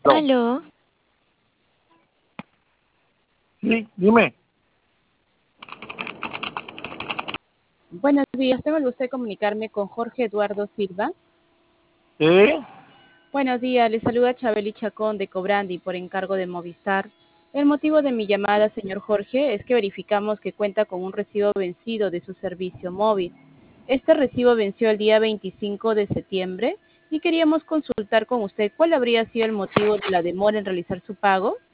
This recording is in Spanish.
No. Aló, Sí, dime. Buenos días, tengo el gusto de comunicarme con Jorge Eduardo Silva. ¿Sí? Buenos días, le saluda Chabeli Chacón de Cobrandi por encargo de Movistar. El motivo de mi llamada, señor Jorge, es que verificamos que cuenta con un recibo vencido de su servicio móvil. Este recibo venció el día 25 de septiembre y queríamos consultar con usted cuál habría sido el motivo de la demora en realizar su pago.